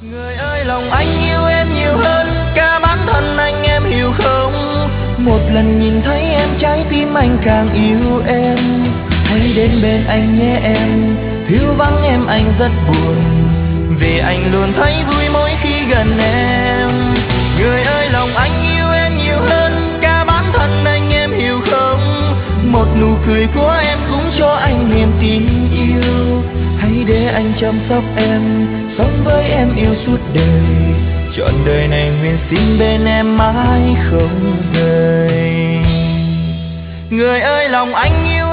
Người ơi lòng anh yêu em nhiều hơn cả bản thân anh, em hiểu không? Một lần nhìn thấy em trái tim anh càng yêu em. Hãy đến bên anh nhé em, thiếu vắng em anh rất buồn, vì anh luôn thấy vui mỗi khi gần em. Người ơi lòng anh yêu em nhiều hơn cả bản thân anh, em hiểu không? Một nụ cười của em cũng cho anh niềm tin yêu. Hãy để anh chăm sóc em, sống với em yêu suốt đời, trọn đời này nguyện xin bên em mãi không rời. Người ơi lòng anh yêu